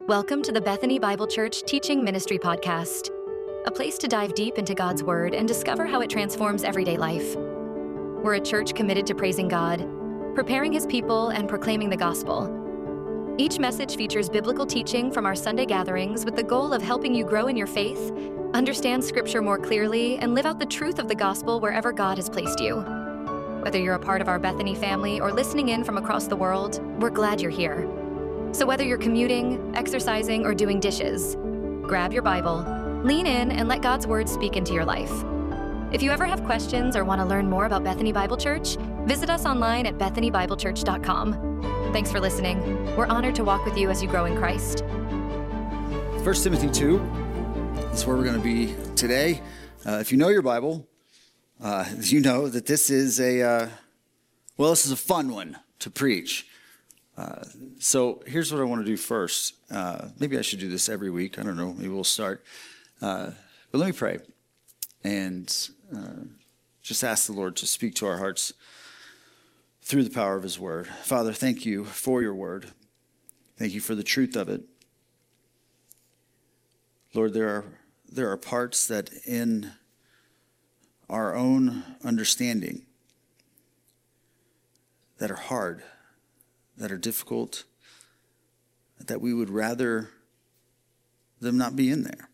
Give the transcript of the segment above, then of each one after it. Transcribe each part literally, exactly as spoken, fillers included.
Welcome to the Bethany Bible Church Teaching Ministry Podcast, a place to dive deep into God's Word and discover how it transforms everyday life. We're a church committed to praising God, preparing His people, and proclaiming the gospel. Each message features biblical teaching from our Sunday gatherings with the goal of helping you grow in your faith, understand Scripture more clearly, and live out the truth of the gospel wherever God has placed you. Whether you're a part of our Bethany family or listening in from across the world, we're glad you're here. So whether you're commuting, exercising, or doing dishes, grab your Bible, lean in, and let God's Word speak into your life. If you ever have questions or want to learn more about Bethany Bible Church, visit us online at bethany bible church dot com. Thanks for listening. We're honored to walk with you as you grow in Christ. First Timothy two is where we're going to be today. Uh, if you know your Bible, uh, you know that this is a, uh, well, this is a fun one to preach. Uh, so here's what I want to do first. Uh, maybe I should do this every week. I don't know. Maybe we'll start. Uh, but let me pray and uh, just ask the Lord to speak to our hearts through the power of His Word. Father, thank you for your Word. Thank you for the truth of it. Lord, there are there are parts that in our own understanding that are hard, that are difficult, that we would rather them not be in there.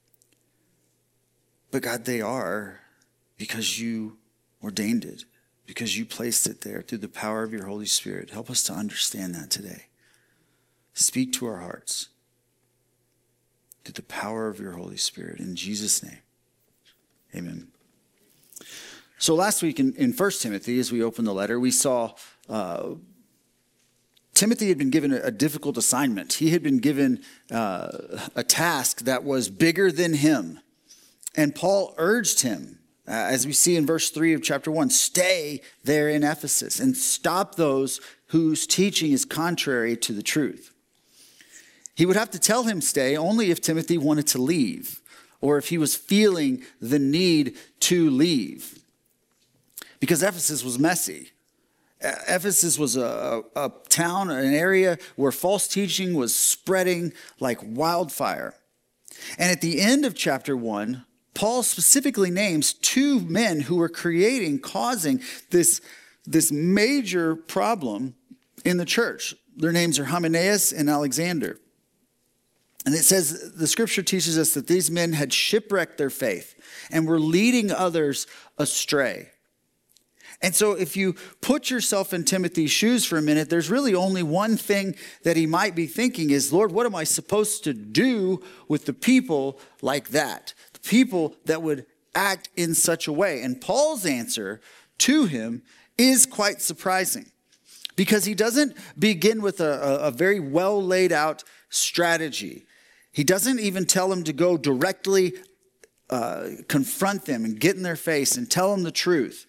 But God, they are because you ordained it, because you placed it there through the power of your Holy Spirit. Help us to understand that today. Speak to our hearts through the power of your Holy Spirit. In Jesus' name, amen. So last week in, in First Timothy, as we opened the letter, we saw uh, Timothy had been given a, a difficult assignment. He had been given uh, a task that was bigger than him. And Paul urged him, uh, as we see in verse three of chapter one, stay there in Ephesus and stop those whose teaching is contrary to the truth. He would have to tell him stay only if Timothy wanted to leave or if he was feeling the need to leave. Because Ephesus was messy. Ephesus was a, a town, an area where false teaching was spreading like wildfire. And at the end of chapter one, Paul specifically names two men who were creating, causing this, this major problem in the church. Their names are Hymenaeus and Alexander. And it says, the scripture teaches us that these men had shipwrecked their faith and were leading others astray. And so if you put yourself in Timothy's shoes for a minute, there's really only one thing that he might be thinking is, Lord, what am I supposed to do with the people like that? The people that would act in such a way. And Paul's answer to him is quite surprising because he doesn't begin with a, a, a very well laid out strategy. He doesn't even tell him to go directly uh, confront them and get in their face and tell them the truth.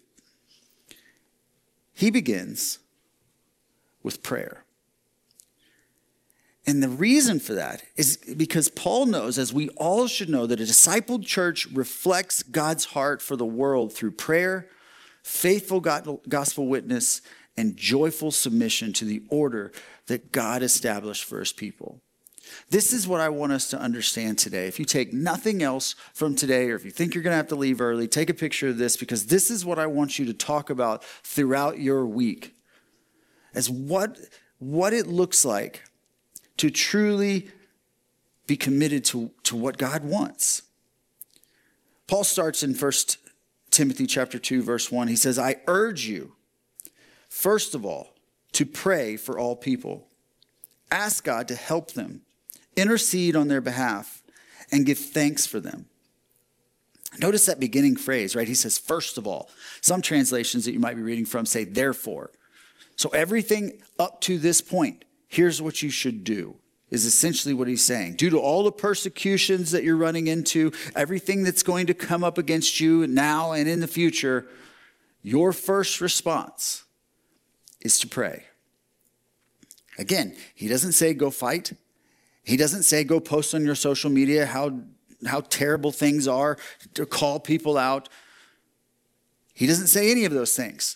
He begins with prayer. And the reason for that is because Paul knows, as we all should know, that a discipled church reflects God's heart for the world through prayer, faithful gospel witness, and joyful submission to the order that God established for His people. This is what I want us to understand today. If you take nothing else from today, or if you think you're going to have to leave early, take a picture of this, because this is what I want you to talk about throughout your week, as what, what it looks like to truly be committed to, to what God wants. Paul starts in First Timothy chapter two, verse one. He says, I urge you, first of all, to pray for all people. Ask God to help them, intercede on their behalf, and give thanks for them. Notice that beginning phrase, right? He says, first of all. Some translations that you might be reading from say, therefore. So everything up to this point, here's what you should do, is essentially what he's saying. Due to all the persecutions that you're running into, everything that's going to come up against you now and in the future, your first response is to pray. Again, he doesn't say go fight. He doesn't say go post on your social media how, how terrible things are, to call people out. He doesn't say any of those things.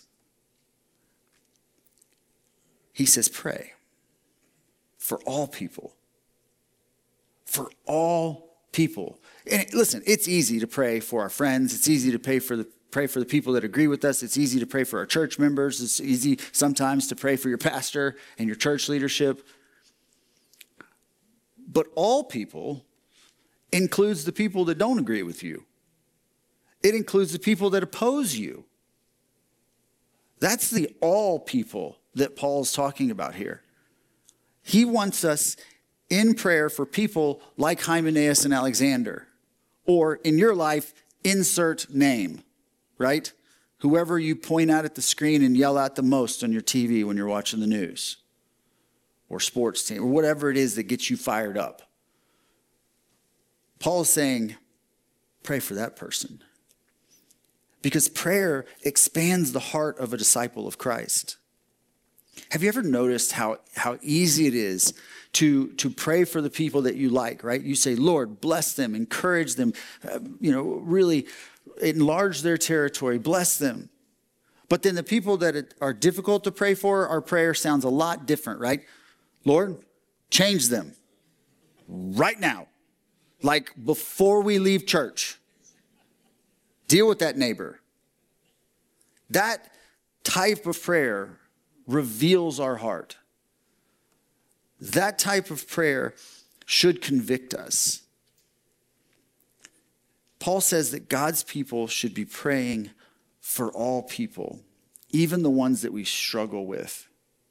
He says pray for all people. all people. And listen, it's easy to pray for our friends. It's easy to pray for the pray for the people that agree with us. It's easy to pray for our church members. It's easy sometimes to pray for your pastor and your church leadership. But all people includes the people that don't agree with you. It includes the people that oppose you. That's the all people that Paul's talking about here. He wants us in prayer for people like Hymenaeus and Alexander, or in your life, insert name, right? Whoever you point out at the screen and yell at the most on your T V when you're watching the news, or sports team, or whatever it is that gets you fired up. Paul is saying, pray for that person. Because prayer expands the heart of a disciple of Christ. Have you ever noticed how, how easy it is to, to pray for the people that you like, right? You say, Lord, bless them, encourage them, uh, you know, really enlarge their territory, bless them. But then the people that are difficult to pray for, our prayer sounds a lot different, right? Lord, change them right now. Like before we leave church. Deal with that neighbor. That type of prayer reveals our heart. That type of prayer should convict us. Paul says that God's people should be praying for all people, even the ones that we struggle with.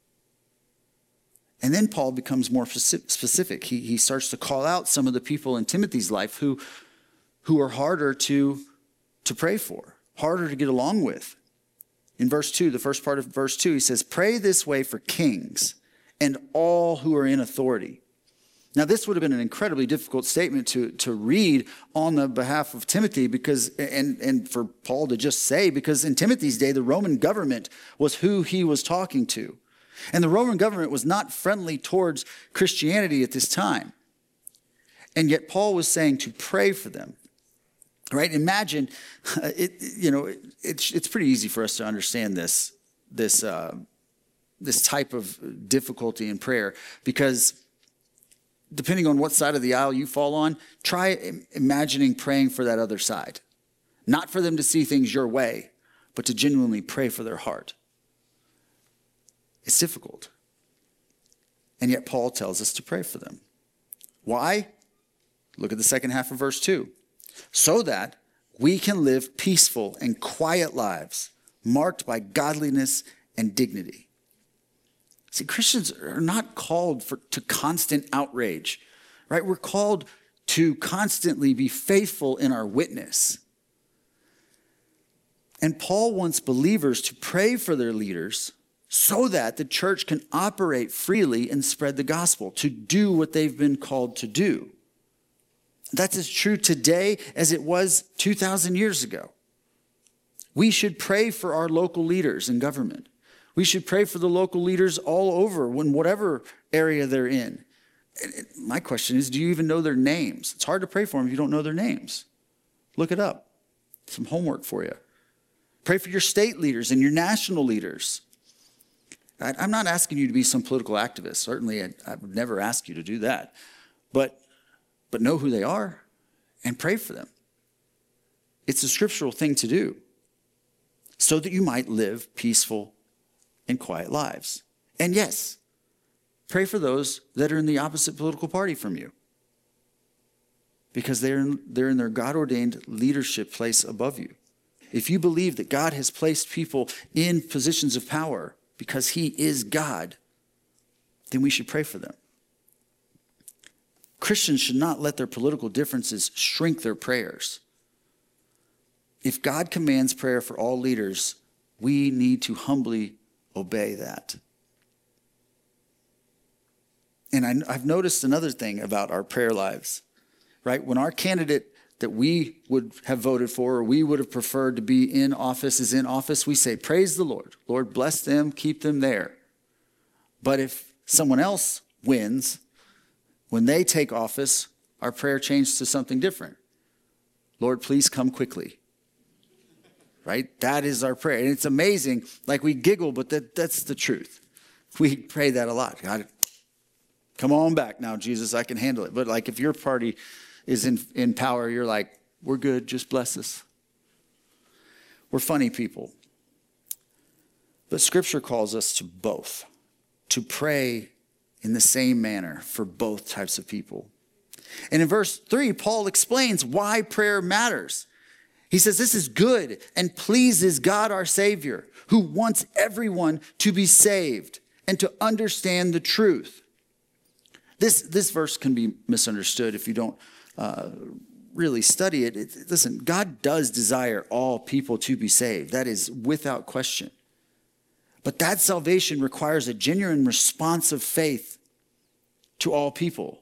And then Paul becomes more specific. He, he starts to call out some of the people in Timothy's life who, who are harder to, to pray for, harder to get along with. In verse two, the first part of verse two, he says, pray this way for kings and all who are in authority. Now, this would have been an incredibly difficult statement to, to read on the behalf of Timothy because, and, and for Paul to just say, because in Timothy's day, the Roman government was who he was talking to. And the Roman government was not friendly towards Christianity at this time. And yet Paul was saying to pray for them. Right? Imagine, uh, it, you know, it, it's it's pretty easy for us to understand this this uh, this type of difficulty in prayer because depending on what side of the aisle you fall on, try imagining praying for that other side, not for them to see things your way, but to genuinely pray for their heart. It's difficult, and yet Paul tells us to pray for them. Why? Look at the second half of verse two. So that we can live peaceful and quiet lives marked by godliness and dignity. See, Christians are not called for, to constant outrage, right? We're called to constantly be faithful in our witness. And Paul wants believers to pray for their leaders so that the church can operate freely and spread the gospel, to do what they've been called to do. That's as true today as it was two thousand years ago. We should pray for our local leaders in government. We should pray for the local leaders all over, in whatever area they're in. My question is, do you even know their names? It's hard to pray for them if you don't know their names. Look it up. Some homework for you. Pray for your state leaders and your national leaders. I'm not asking you to be some political activist. Certainly, I, I would never ask you to do that. But But know who they are and pray for them. It's a scriptural thing to do so that you might live peaceful and quiet lives. And yes, pray for those that are in the opposite political party from you because they're in, they're in their God-ordained leadership place above you. If you believe that God has placed people in positions of power because he is God, then we should pray for them. Christians should not let their political differences shrink their prayers. If God commands prayer for all leaders, we need to humbly obey that. And I, I've noticed another thing about our prayer lives, right? When our candidate that we would have voted for or we would have preferred to be in office is in office, we say, praise the Lord. Lord, bless them, keep them there. But if someone else wins, when they take office, our prayer changes to something different. Lord, please come quickly. Right? That is our prayer. And it's amazing. Like we giggle, but that, that's the truth. We pray that a lot. God, Come on back now, Jesus, I can handle it. But like if your party is in, in power, you're like, we're good, just bless us. We're funny people. But Scripture calls us to both, to pray in the same manner for both types of people. And in verse three, Paul explains why prayer matters. He says this is good and pleases God our Savior, who wants everyone to be saved and to understand the truth. This, this verse can be misunderstood if you don't uh, really study it. it. Listen, God does desire all people to be saved. That is without question. But that salvation requires a genuine response of faith to all people.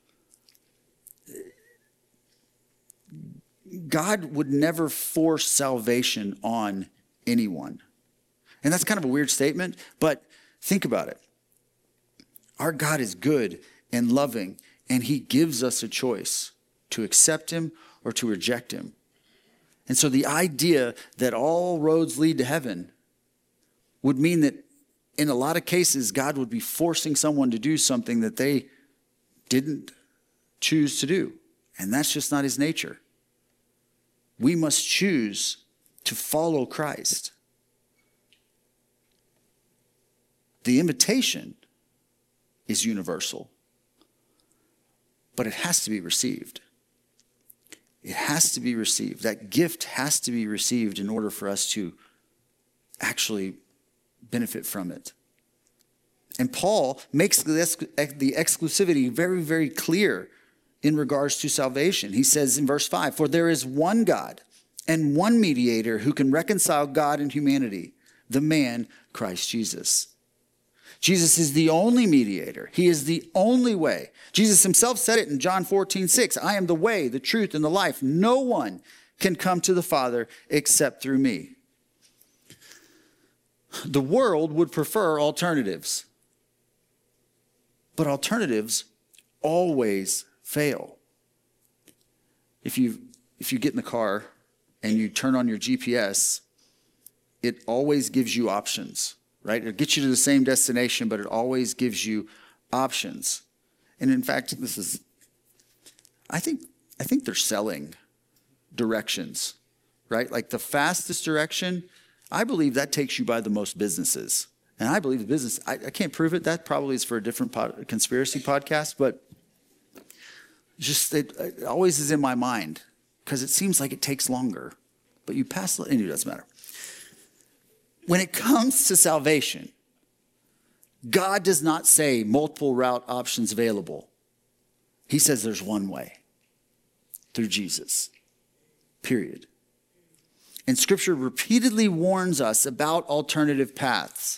God would never force salvation on anyone. And that's kind of a weird statement, but think about it. Our God is good and loving, and he gives us a choice to accept him or to reject him. And so the idea that all roads lead to heaven would mean that in a lot of cases, God would be forcing someone to do something that they didn't choose to do. And that's just not his nature. We must choose to follow Christ. The invitation is universal, but it has to be received. It has to be received. That gift has to be received in order for us to actually benefit from it. And Paul makes the exclusivity very, very clear in regards to salvation. He says in verse five, "For there is one God and one mediator who can reconcile God and humanity, the man Christ Jesus." Jesus is the only mediator. He is the only way. Jesus himself said it in John fourteen six, "I am the way, the truth, and the life. No one can come to the Father except through me." The world would prefer alternatives, but alternatives always fail. If you if you get in the car and you turn on your G P S, it always gives you options, right? It gets you to the same destination, but it always gives you options. And in fact, this is, I think, I think they're selling directions, right? Like the fastest direction, I believe that takes you by the most businesses. And I believe the business, I, I can't prove it. That probably is for a different pod, conspiracy podcast, but just it, it always is in my mind because it seems like it takes longer. But you pass, anyway, it doesn't matter. When it comes to salvation, God does not say multiple route options available. He says there's one way, through Jesus, period. And Scripture repeatedly warns us about alternative paths.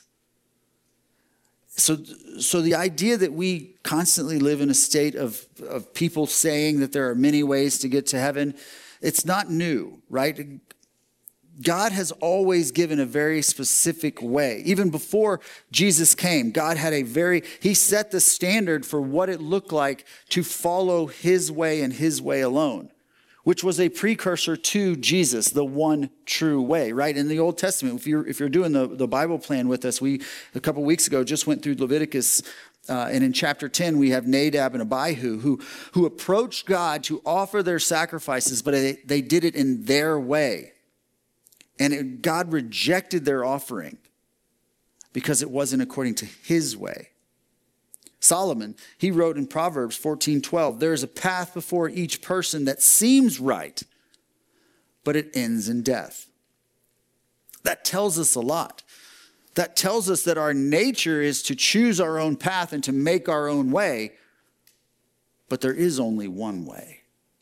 So, so the idea that we constantly live in a state of, of people saying that there are many ways to get to heaven, it's not new, right? God has always given a very specific way. Even before Jesus came, God had a very, he set the standard for what it looked like to follow his way and his way alone, which was a precursor to Jesus, the one true way, right? In the Old Testament, if you're, if you're doing the, the Bible plan with us, we, a couple weeks ago, just went through Leviticus, uh, and in chapter ten, we have Nadab and Abihu who, who approached God to offer their sacrifices, but they, they did it in their way. And it, God rejected their offering because it wasn't according to his way. Solomon, he wrote in Proverbs fourteen twelve, "There is a path before each person that seems right, but it ends in death." That tells us a lot. That tells us that our nature is to choose our own path and to make our own way, but there is only one way.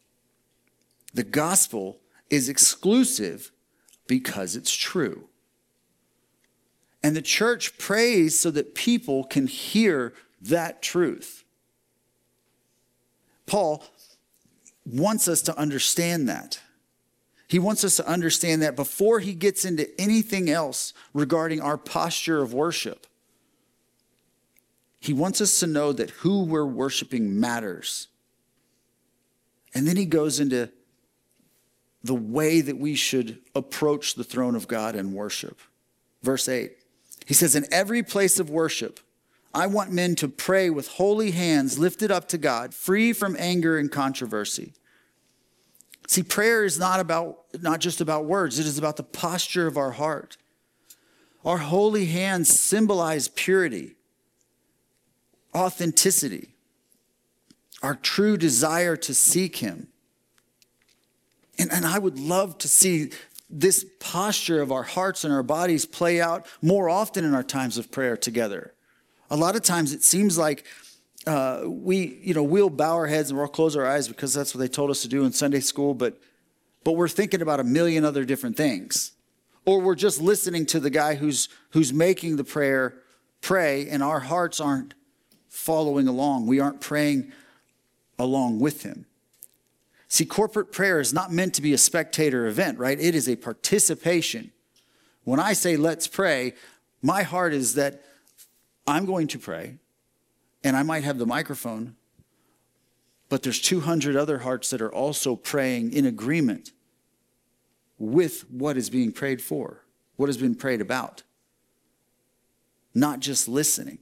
The gospel is exclusive because it's true. And the church prays so that people can hear that truth. Paul wants us to understand that. He wants us to understand that before he gets into anything else regarding our posture of worship. He wants us to know that who we're worshiping matters. And then he goes into the way that we should approach the throne of God and worship. Verse eight, he says, "In every place of worship, I want men to pray with holy hands lifted up to God, free from anger and controversy. See, prayer is not about not just about words. It is about the posture of our heart. Our holy hands symbolize purity, authenticity, our true desire to seek him. And, and I would love to see this posture of our hearts and our bodies play out more often in our times of prayer together. A lot of times it seems like uh, we, you know, we'll bow our heads and we'll close our eyes because that's what they told us to do in Sunday school, but but we're thinking about a million other different things. Or we're just listening to the guy who's who's making the prayer pray, and our hearts aren't following along. We aren't praying along with him. See, corporate prayer is not meant to be a spectator event, right? It is a participation. When I say let's pray, my heart is that I'm going to pray, and I might have the microphone, but there's two hundred other hearts that are also praying in agreement with what is being prayed for, what has been prayed about. Not just listening.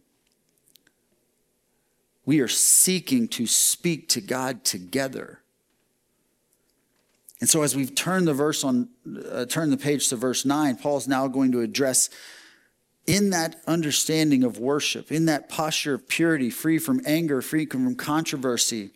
We are seeking to speak to God together. And so as we've turned the verse on, uh, turned the page to verse nine, Paul's now going to address, in that understanding of worship, in that posture of purity, free from anger, free from controversy,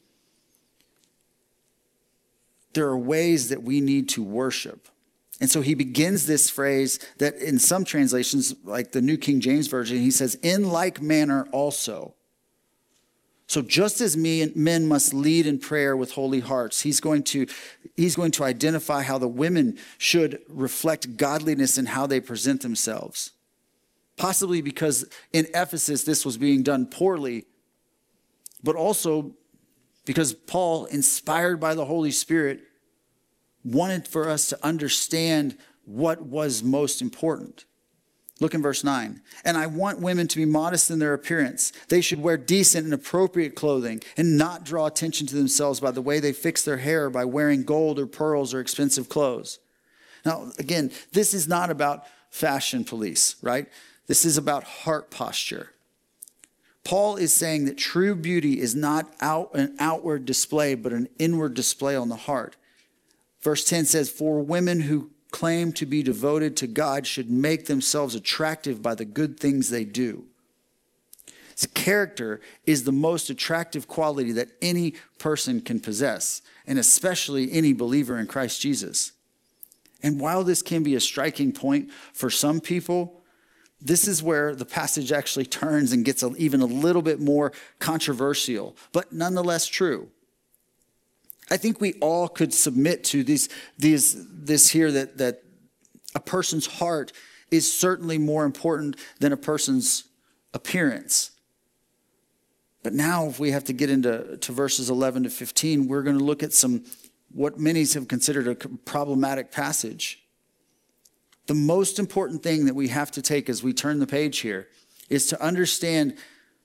there are ways that we need to worship. And so he begins this phrase that in some translations, like the New King James Version, he says, in like manner also. So just as me, men must lead in prayer with holy hearts, he's going to, he's going to identify how the women should reflect godliness in how they present themselves. Possibly because in Ephesus this was being done poorly, but also because Paul, inspired by the Holy Spirit, wanted for us to understand what was most important. Look in verse nine. And I want women to be modest in their appearance. They should wear decent and appropriate clothing and not draw attention to themselves by the way they fix their hair, by wearing gold or pearls or expensive clothes. Now, again, this is not about fashion police, right? This is about heart posture. Paul is saying that true beauty is not out, an outward display, but an inward display on the heart. Verse ten says, for women who claim to be devoted to God should make themselves attractive by the good things they do. So character is the most attractive quality that any person can possess, and especially any believer in Christ Jesus. And while this can be a striking point for some people, this is where the passage actually turns and gets a, even a little bit more controversial, but nonetheless true. I think we all could submit to these, these, this here that, that a person's heart is certainly more important than a person's appearance. But now if we have to get into to verses eleven to fifteen, we're going to look at some, what many have considered a problematic passage. The most important thing that we have to take as we turn the page here is to understand,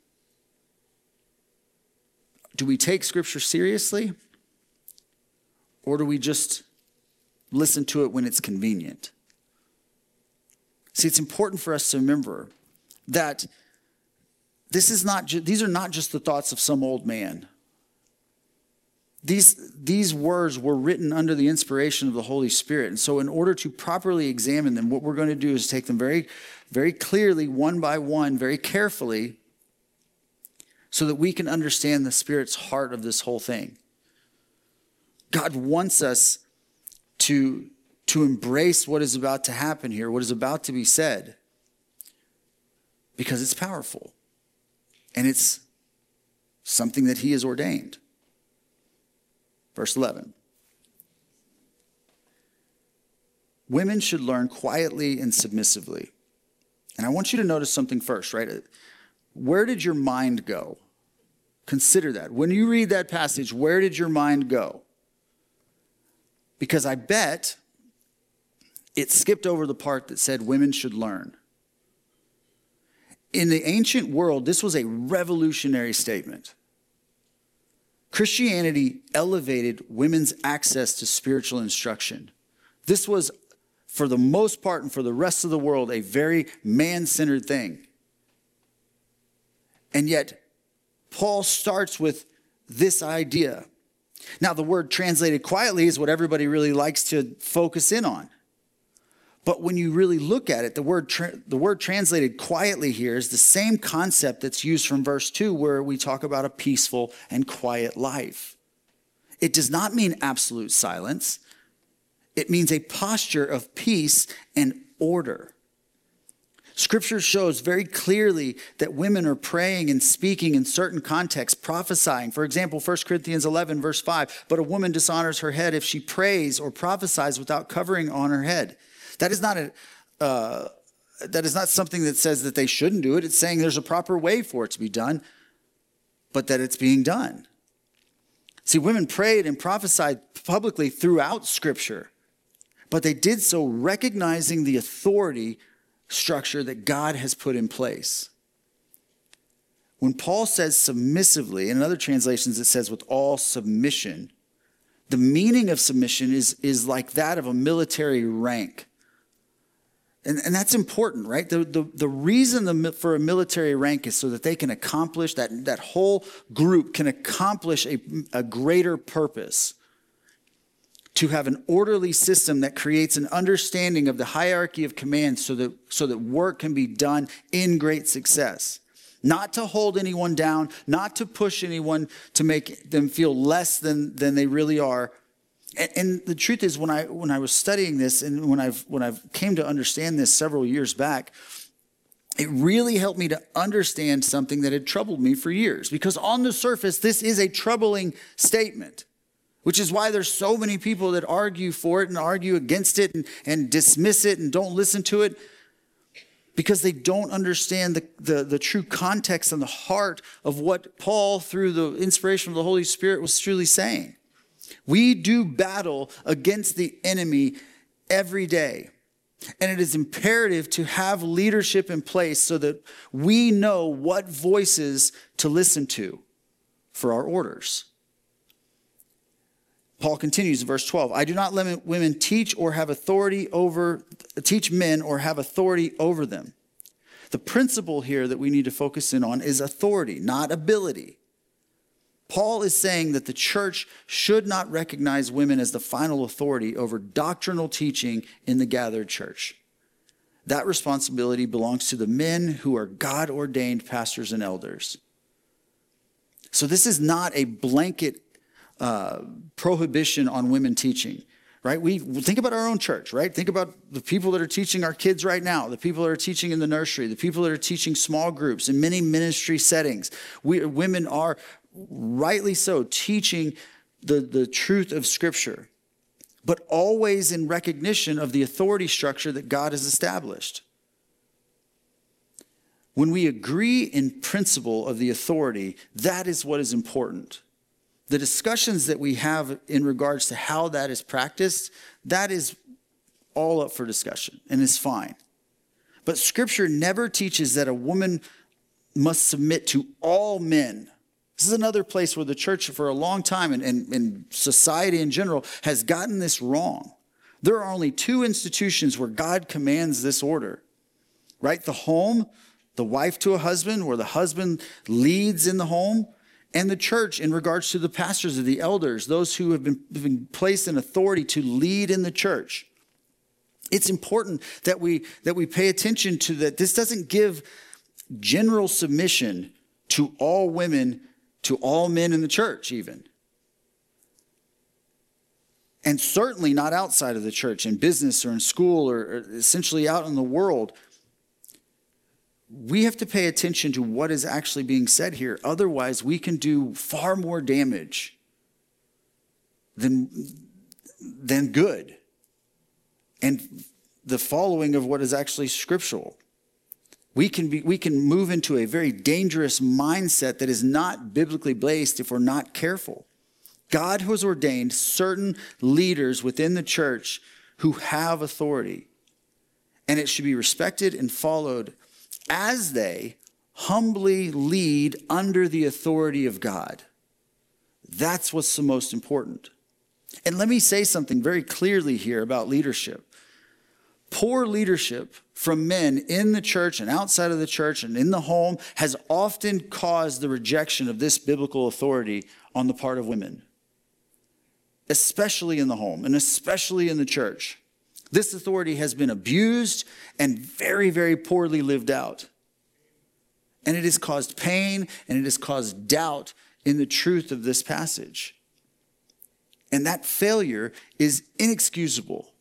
do we take Scripture seriously? Or do we just listen to it when it's convenient? See, it's important for us to remember that this is not ju- these are not just the thoughts of some old man. These, these words were written under the inspiration of the Holy Spirit. And so in order to properly examine them, what we're going to do is take them very, very clearly, one by one, very carefully, so that we can understand the Spirit's heart of this whole thing. God wants us to, to embrace what is about to happen here, what is about to be said, because it's powerful and it's something that he has ordained. Verse eleven. Women should learn quietly and submissively. And I want you to notice something first, right? Where did your mind go? Consider that. When you read that passage, where did your mind go? Because I bet it skipped over the part that said women should learn. In the ancient world, this was a revolutionary statement. Christianity elevated women's access to spiritual instruction. This was, for the most part and for the rest of the world, a very man-centered thing. And yet, Paul starts with this idea. Now, the word translated quietly is what everybody really likes to focus in on. But when you really look at it, the word tra- the word translated quietly here is the same concept that's used from verse two, where we talk about a peaceful and quiet life. It does not mean absolute silence. It means a posture of peace and order. Scripture shows very clearly that women are praying and speaking in certain contexts, prophesying. For example, First Corinthians eleven, verse five, but a woman dishonors her head if she prays or prophesies without covering on her head. That is not a, uh, that is not something that says that they shouldn't do it. It's saying there's a proper way for it to be done, but that it's being done. See, women prayed and prophesied publicly throughout Scripture, but they did so recognizing the authority structure that God has put in place. When Paul says submissively, in other translations it says with all submission, the meaning of submission is, is like that of a military rank. And, and that's important, right? The, the, the reason the, for a military rank is so that they can accomplish, that, that whole group can accomplish a, a greater purpose. To have an orderly system that creates an understanding of the hierarchy of command so that, so that work can be done in great success. Not to hold anyone down, not to push anyone to make them feel less than, than they really are. And, and the truth is, when I when I was studying this and when I've when I've came to understand this several years back, it really helped me to understand something that had troubled me for years. Because on the surface, this is a troubling statement. Which is why there's so many people that argue for it and argue against it and, and dismiss it and don't listen to it because they don't understand the, the, the true context and the heart of what Paul, through the inspiration of the Holy Spirit, was truly saying. We do battle against the enemy every day. And it is imperative to have leadership in place so that we know what voices to listen to for our orders. Paul continues in verse twelve. I do not let women teach or have authority over, teach men or have authority over them. The principle here that we need to focus in on is authority, not ability. Paul is saying that the church should not recognize women as the final authority over doctrinal teaching in the gathered church. That responsibility belongs to the men who are God-ordained pastors and elders. So this is not a blanket Uh, prohibition on women teaching, right? We think about our own church, right? Think about the people that are teaching our kids right now, the people that are teaching in the nursery, the people that are teaching small groups in many ministry settings. We, women are rightly so teaching the, the truth of Scripture, but always in recognition of the authority structure that God has established. When we agree in principle of the authority, that is what is important. The discussions that we have in regards to how that is practiced, that is all up for discussion and is fine. But Scripture never teaches that a woman must submit to all men. This is another place where the church for a long time and, and, and society in general has gotten this wrong. There are only two institutions where God commands this order, right? The home, the wife to a husband, where the husband leads in the home, and the church in regards to the pastors or the elders, those who have been, been placed in authority to lead in the church. It's important that we that we pay attention to that. This doesn't give general submission to all women, to all men in the church even. And certainly not outside of the church, in business or in school or, or essentially out in the world. We have to pay attention to what is actually being said here. Otherwise, we can do far more damage than, than good. And the following of what is actually scriptural. We can be, we can move into a very dangerous mindset that is not biblically based if we're not careful. God has ordained certain leaders within the church who have authority. And it should be respected and followed as they humbly lead under the authority of God. That's what's the most important. And let me say something very clearly here about leadership. Poor leadership from men in the church and outside of the church and in the home has often caused the rejection of this biblical authority on the part of women, especially in the home and especially in the church. This authority has been abused and very, very poorly lived out. And it has caused pain and it has caused doubt in the truth of this passage. And that failure is inexcusable.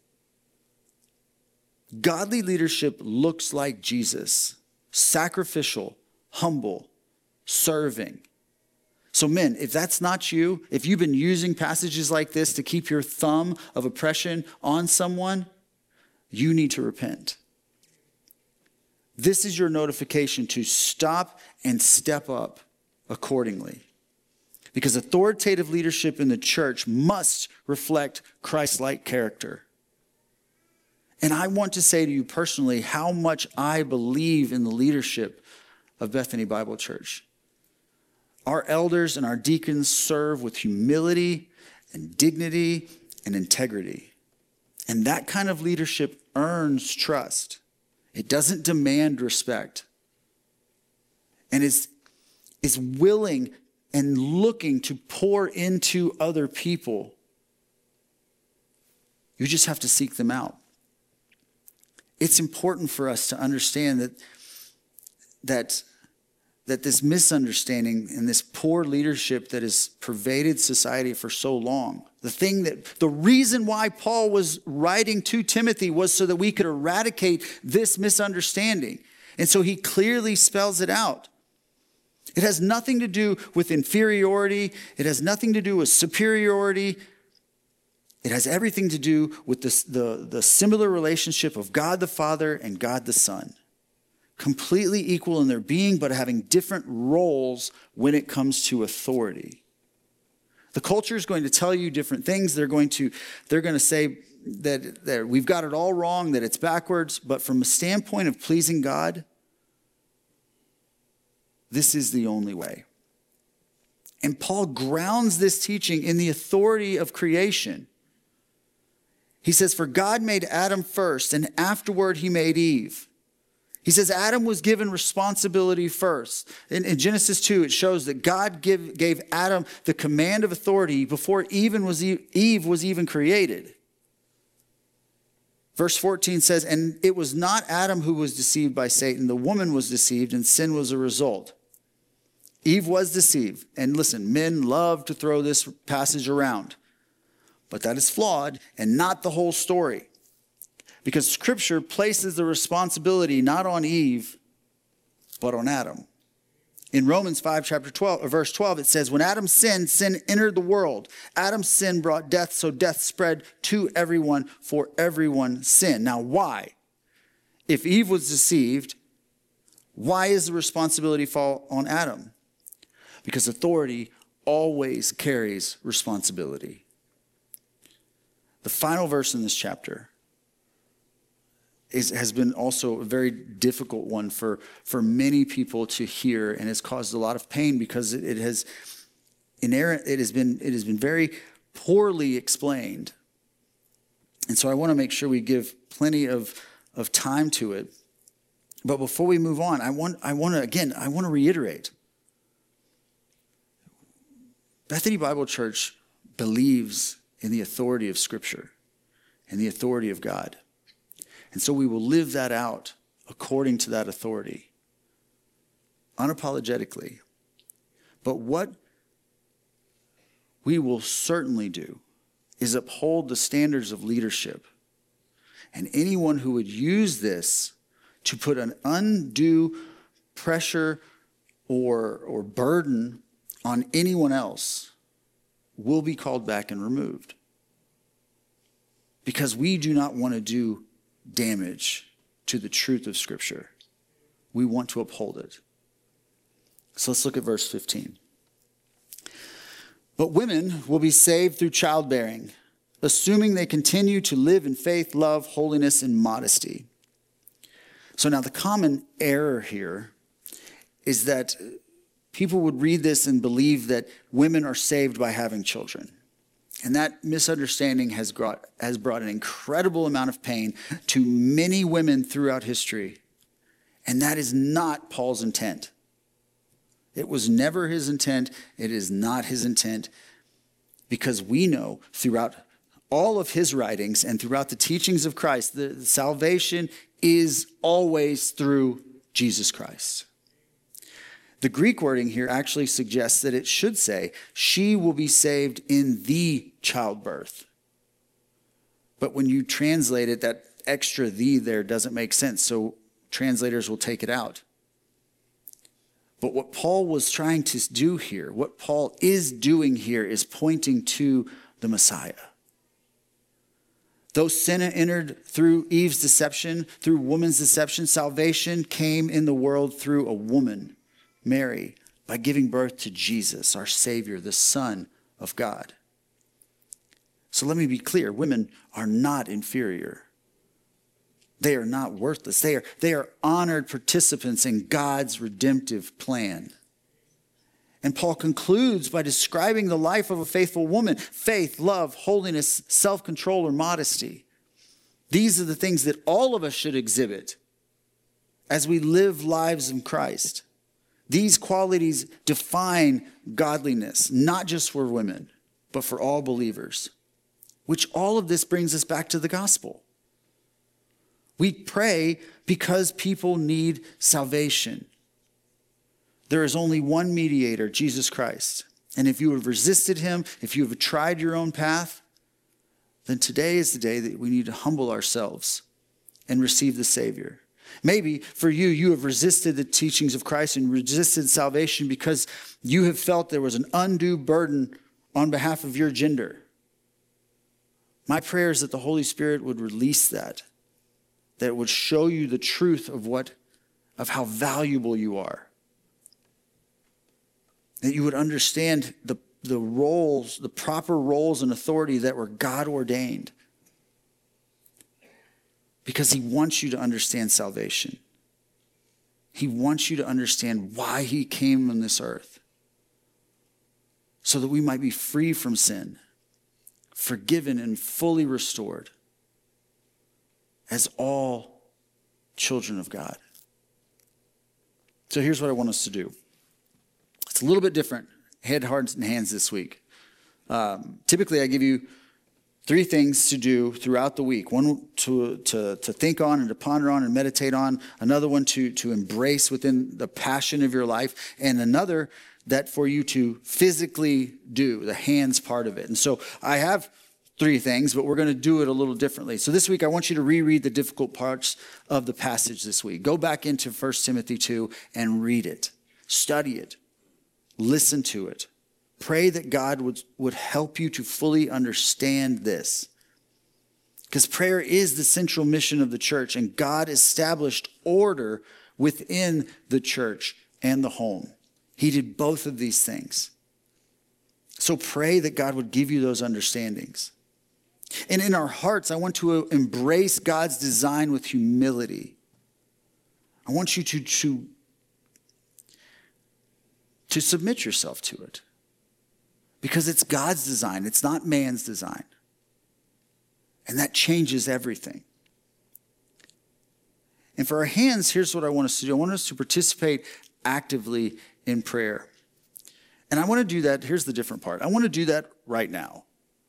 Godly leadership looks like Jesus, sacrificial, humble, serving. So men, if that's not you, if you've been using passages like this to keep your thumb of oppression on someone, you need to repent. This is your notification to stop and step up accordingly. Because authoritative leadership in the church must reflect Christ-like character. And I want to say to you personally how much I believe in the leadership of Bethany Bible Church. Our elders and our deacons serve with humility and dignity and integrity. And that kind of leadership earns trust. It doesn't demand respect. And is, is willing and looking to pour into other people. You just have to seek them out. It's important for us to understand that, that, that this misunderstanding and this poor leadership that has pervaded society for so long, the thing that, the reason why Paul was writing to Timothy was so that we could eradicate this misunderstanding. And so he clearly spells it out. It has nothing to do with inferiority. It has nothing to do with superiority. It has everything to do with this, the, the similar relationship of God the Father and God the Son. Completely equal in their being, but having different roles when it comes to authority. The culture is going to tell you different things. They're going to, they're going to say that, that we've got it all wrong, that it's backwards. But from a standpoint of pleasing God, this is the only way. And Paul grounds this teaching in the authority of creation. He says, for God made Adam first, and afterward he made Eve. He says Adam was given responsibility first. In, in Genesis two, it shows that God give, gave Adam the command of authority before even was, Eve was even created. Verse fourteen says, and it was not Adam who was deceived by Satan. The woman was deceived, and sin was a result. Eve was deceived. And listen, men love to throw this passage around. But that is flawed and not the whole story. Because Scripture places the responsibility not on Eve, but on Adam. In Romans five, chapter twelve, or verse twelve, it says, when Adam sinned, sin entered the world. Adam's sin brought death, so death spread to everyone, for everyone sinned. Now, why? If Eve was deceived, why does the responsibility fall on Adam? Because authority always carries responsibility. The final verse in this chapter is, has been also a very difficult one for, for many people to hear, and has caused a lot of pain because it, it has inerrant, it has been it has been very poorly explained. And so I want to make sure we give plenty of, of time to it. But before we move on, I want I want to again I want to reiterate. Bethany Bible Church believes in the authority of Scripture and the authority of God. And so we will live that out according to that authority, unapologetically. But what we will certainly do is uphold the standards of leadership. And anyone who would use this to put an undue pressure or, or burden on anyone else will be called back and removed. Because we do not want to do damage to the truth of Scripture. We want to uphold it. So let's look at verse fifteen. But women will be saved through childbearing, assuming they continue to live in faith, love, holiness, and modesty. So now the common error here is that people would read this and believe that women are saved by having children. And that misunderstanding has brought, has brought an incredible amount of pain to many women throughout history. And that is not Paul's intent. It was never his intent. It is not his intent, because we know throughout all of his writings and throughout the teachings of Christ, the, the salvation is always through Jesus Christ. The Greek wording here actually suggests that it should say, she will be saved in the childbirth. But when you translate it, that extra "the" there doesn't make sense, so translators will take it out. But what Paul was trying to do here, what Paul is doing here, is pointing to the Messiah. Though sin entered through Eve's deception, through woman's deception, salvation came in the world through a woman, Mary, by giving birth to Jesus, our Savior, the Son of God. So let me be clear, women are not inferior. They are not worthless. They are, they are honored participants in God's redemptive plan. And Paul concludes by describing the life of a faithful woman: faith, love, holiness, self-control, or modesty. These are the things that all of us should exhibit as we live lives in Christ. These qualities define godliness, not just for women, but for all believers. Which all of this brings us back to the gospel. We pray because people need salvation. There is only one mediator, Jesus Christ. And if you have resisted him, if you have tried your own path, then today is the day that we need to humble ourselves and receive the Savior. Maybe for you, you have resisted the teachings of Christ and resisted salvation because you have felt there was an undue burden on behalf of your gender. My prayer is that the Holy Spirit would release that, that it would show you the truth of what, of how valuable you are. That you would understand the, the roles, the proper roles and authority that were God ordained. Because he wants you to understand salvation. He wants you to understand why he came on this earth. So that we might be free from sin, forgiven and fully restored as all children of God. So here's what I want us to do. It's a little bit different, head, hearts, and hands this week. Um, typically, I give you three things to do throughout the week. One to, to, to think on and to ponder on and meditate on. Another one to, to embrace within the passion of your life. And another that for you to physically do, the hands part of it. And so I have three things, but we're going to do it a little differently. So this week, I want you to reread the difficult parts of the passage this week. Go back into First Timothy two and read it. Study it. Listen to it. Pray that God would, would help you to fully understand this. Because prayer is the central mission of the church, and God established order within the church and the home. He did both of these things. So pray that God would give you those understandings. And in our hearts, I want to embrace God's design with humility. I want you to, to, to submit yourself to it. Because it's God's design. It's not man's design. And that changes everything. And for our hands, here's what I want us to do. I want us to participate actively in prayer. And I want to do that. Here's the different part. I want to do that right now.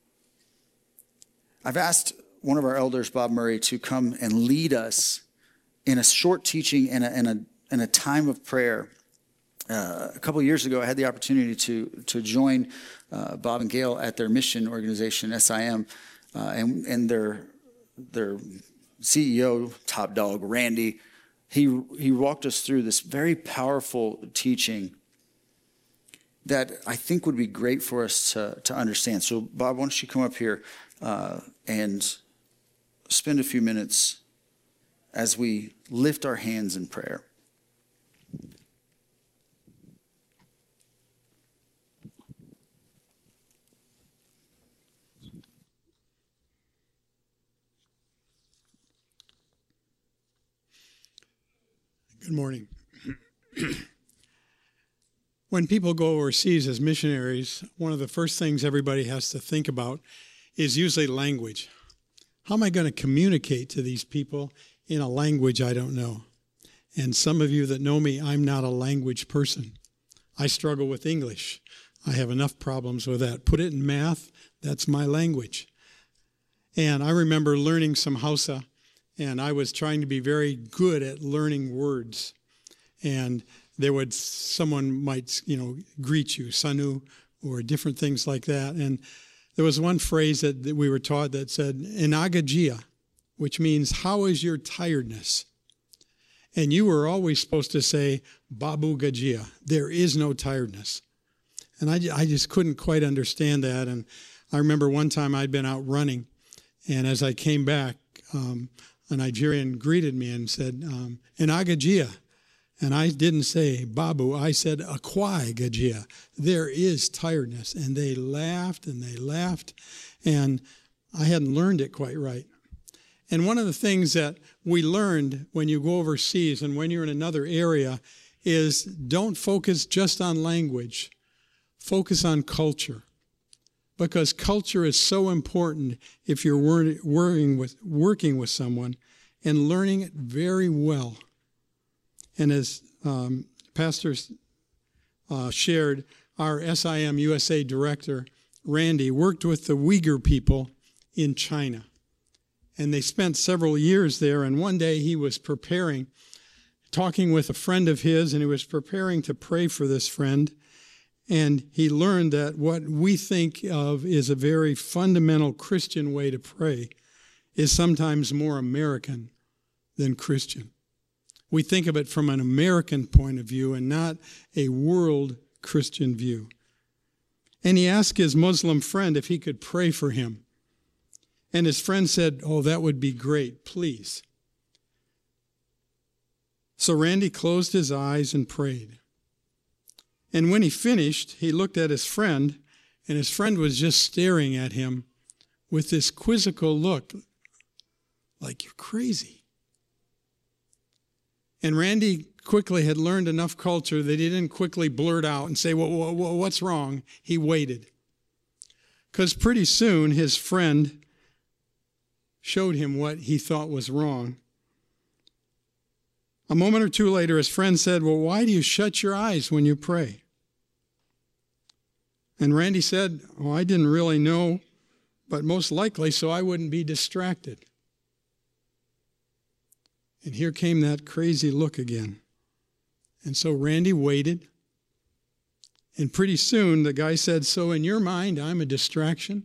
I've asked one of our elders, Bob Murray, to come and lead us in a short teaching and a, and a, and a time of prayer. Uh, a couple of years ago, I had the opportunity to, to join uh, Bob and Gail at their mission organization, S I M, uh, and, and their, their C E O, top dog, Randy, he, he walked us through this very powerful teaching that I think would be great for us to, to understand. So, Bob, why don't you come up here uh, and spend a few minutes as we lift our hands in prayer. Good morning. When people go overseas as missionaries, one of the first things everybody has to think about is usually language. How am I going to communicate to these people in a language I don't know? And some of you that know me, I'm not a language person. I struggle with English. I have enough problems with that. Put it in math, that's my language. And I remember learning some Hausa, and I was trying to be very good at learning words. And there would, someone might, you know, greet you, Sanu, or different things like that. And there was one phrase that, that we were taught that said, Enagajia, which means, how is your tiredness? And you were always supposed to say, Babu Gajia, there is no tiredness. And I, I just couldn't quite understand that. And I remember one time I'd been out running, and as I came back, um, a Nigerian greeted me and said, um, Enagajia. And I didn't say Babu, I said Akwai Gajia. There is tiredness. And they laughed and they laughed, and I hadn't learned it quite right. And one of the things that we learned when you go overseas and when you're in another area is don't focus just on language. Focus on culture. Because culture is so important if you're working with, working with someone and learning it very well. And as um, pastors uh, shared, our S I M U S A director, Randy, worked with the Uyghur people in China. And they spent several years there, and one day he was preparing, talking with a friend of his, and he was preparing to pray for this friend. And he learned that what we think of is a very fundamental Christian way to pray is sometimes more American than Christian. We think of it from an American point of view and not a world Christian view. And he asked his Muslim friend if he could pray for him. And his friend said, oh, that would be great, please. So Randy closed his eyes and prayed. And when he finished, he looked at his friend, and his friend was just staring at him with this quizzical look, like you're crazy. And Randy quickly had learned enough culture that he didn't quickly blurt out and say, well, well, what's wrong? He waited. Because pretty soon his friend showed him what he thought was wrong. A moment or two later, his friend said, well, why do you shut your eyes when you pray? And Randy said, oh, I didn't really know, but most likely so I wouldn't be distracted. And here came that crazy look again. And so Randy waited. And pretty soon the guy said, so in your mind, I'm a distraction?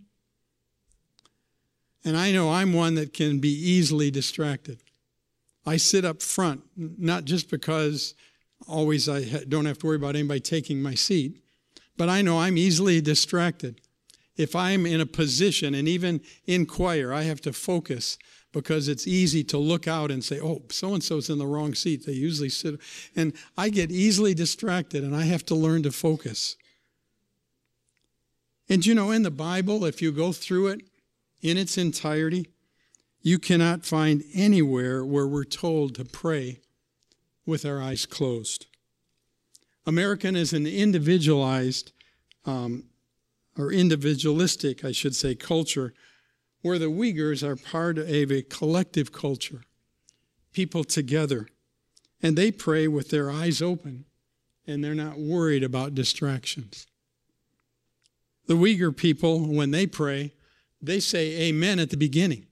And I know I'm one that can be easily distracted. I sit up front, not just because always I don't have to worry about anybody taking my seat, but I know I'm easily distracted. If I'm in a position, and even in choir, I have to focus because it's easy to look out and say, oh, so-and-so's in the wrong seat. They usually sit. And I get easily distracted, and I have to learn to focus. And you know, in the Bible, if you go through it in its entirety, you cannot find anywhere where we're told to pray with our eyes closed. American is an individualized, um, or individualistic, I should say, culture, where the Uyghurs are part of a collective culture, people together, and they pray with their eyes open, and they're not worried about distractions. The Uyghur people, when they pray, they say amen at the beginning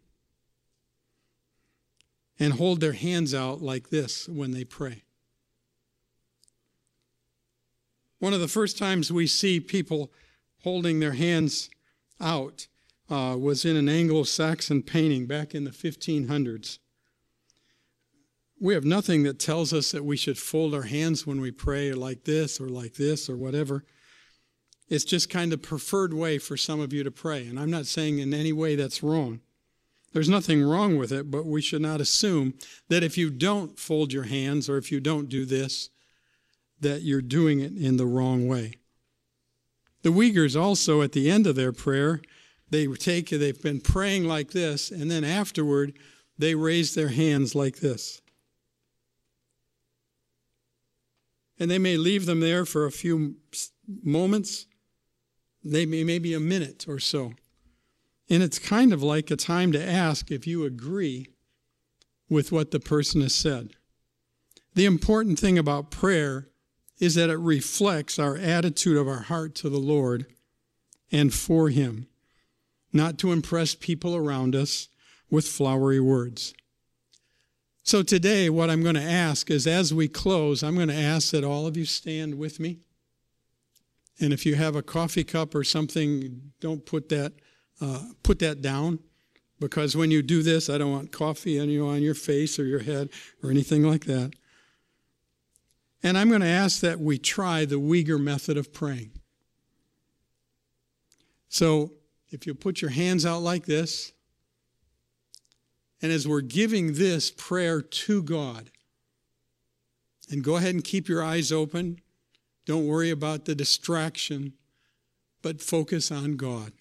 and hold their hands out like this when they pray. One of the first times we see people holding their hands out uh, was in an Anglo-Saxon painting back in the fifteen hundreds. We have nothing that tells us that we should fold our hands when we pray like this or like this or whatever. It's just kind of preferred way for some of you to pray. And I'm not saying in any way that's wrong. There's nothing wrong with it, but we should not assume that if you don't fold your hands or if you don't do this, that you're doing it in the wrong way. The Uyghurs also, at the end of their prayer, they take, they've been praying like this, and then afterward, they raise their hands like this. And they may leave them there for a few moments, they may maybe a minute or so. And it's kind of like a time to ask if you agree with what the person has said. The important thing about prayer is that it reflects our attitude of our heart to the Lord and for Him, not to impress people around us with flowery words. So today, what I'm going to ask is, as we close, I'm going to ask that all of you stand with me. And if you have a coffee cup or something, don't put that uh, put that down, because when you do this, I don't want coffee on you on your face or your head or anything like that. And I'm going to ask that we try the Uyghur method of praying. So if you put your hands out like this, and as we're giving this prayer to God, and go ahead and keep your eyes open. Don't worry about the distraction, but focus on God.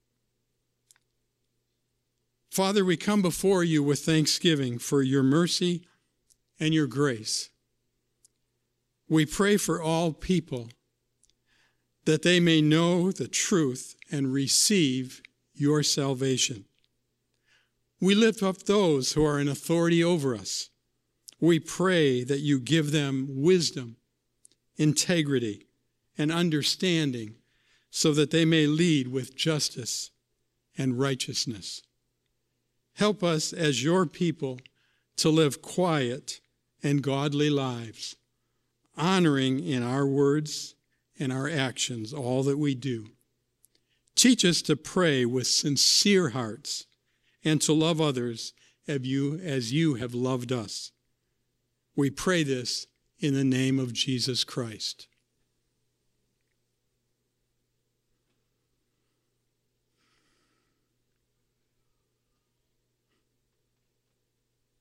Father, we come before you with thanksgiving for your mercy and your grace. We pray for all people that they may know the truth and receive your salvation. We lift up those who are in authority over us. We pray that you give them wisdom, integrity, and understanding so that they may lead with justice and righteousness. Help us as your people to live quiet and godly lives, honoring in our words and our actions all that we do. Teach us to pray with sincere hearts and to love others as you, as you have loved us. We pray this in the name of Jesus Christ.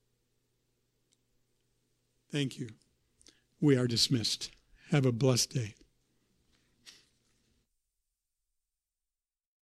Thank you. We are dismissed. Have a blessed day.